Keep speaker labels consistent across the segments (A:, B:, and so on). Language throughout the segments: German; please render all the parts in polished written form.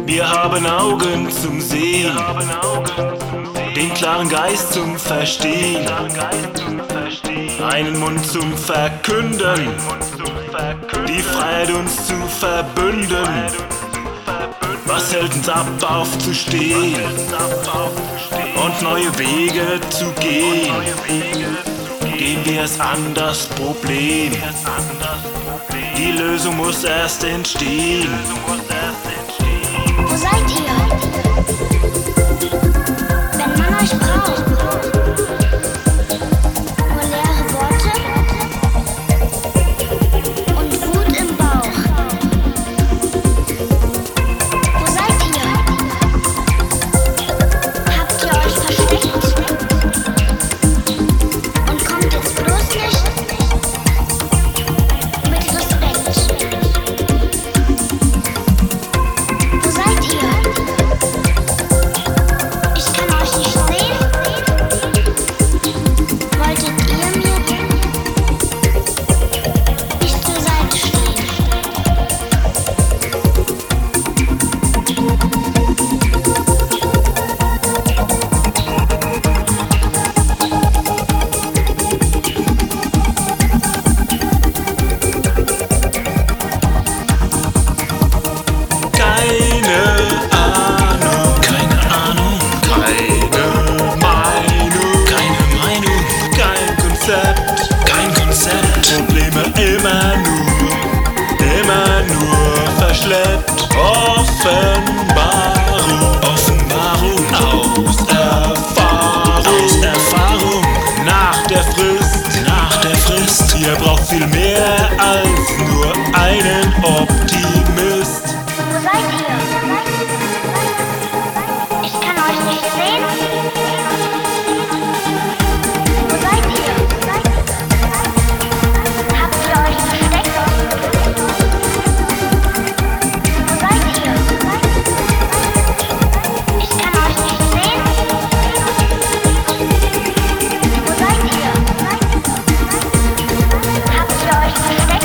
A: Wir haben Augen zum Sehen, den klaren Geist zum Verstehen, einen Mund zum Verkünden, die Freiheit uns zu verbünden. Was hält uns ab, aufzustehen und neue Wege zu gehen? Gehen wir es an, das Problem. Die Lösung muss erst entstehen.
B: Wo seid ihr, wenn man euch braucht? Nur leere Worte und Wut im Bauch. Wo seid ihr? Habt ihr euch versteckt? Und kommt jetzt bloß nicht mit Respekt. Wo seid ihr? Ich kann euch nicht sehen. Wolltet ihr mir nicht zur Seite stehen?
A: Keine Ahnung, keine Meinung, kein Konzept, Probleme immer nur verschleppt. Offenbarung aus Erfahrung, nach der Frist. Ihr braucht viel mehr als nur einen Optimist.
B: Wo seid ihr? Ich kann euch nicht sehen. Wo seid ihr? Habt ihr euch versteckt? Wo seid ihr? Ich kann euch nicht sehen. Wo seid ihr? Habt ihr euch versteckt?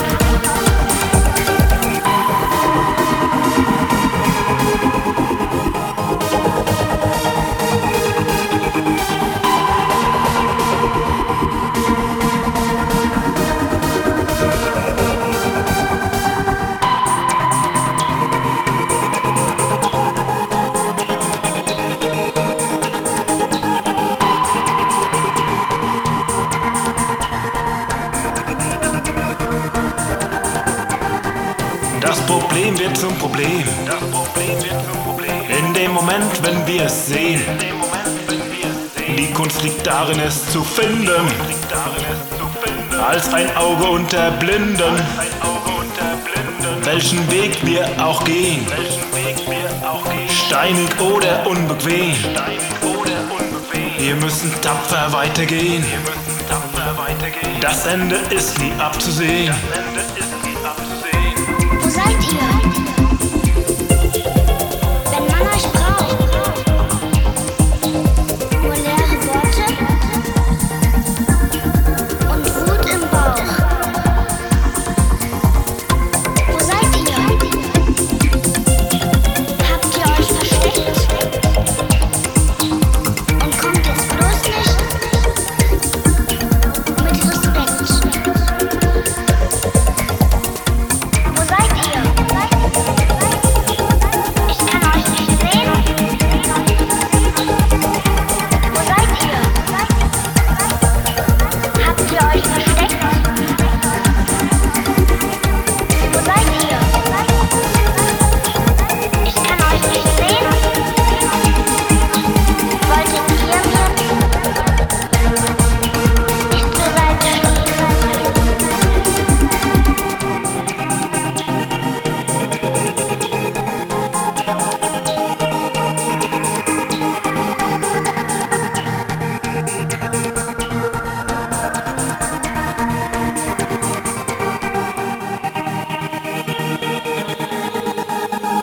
A: Das Problem wird zum Problem. In dem Moment, wenn wir es sehen. Die Kunst liegt darin, es zu finden. Als ein Auge unter Blinden. Welchen Weg wir auch gehen. Steinig oder unbequem. Wir müssen tapfer weitergehen. Das Ende ist nie abzusehen.
B: Wo seid ihr? Wenn man euch braucht. Nur leere Worte und Wut im Bauch. Wo seid ihr? Habt ihr euch versteckt? Und kommt jetzt bloß nicht mit Respekt. Wo seid ihr? Ich kann euch nicht sehen. Wo seid ihr? Habt ihr euch versteckt? Wo seid ihr? Ich kann euch nicht sehen. Wolltet ihr mir nicht zur Seite stehen?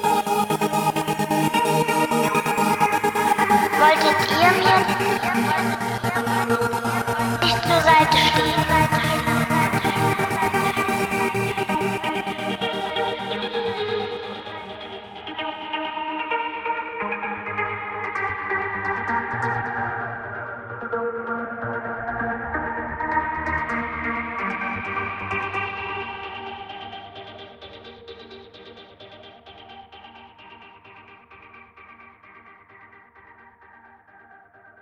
B: Wolltet ihr mir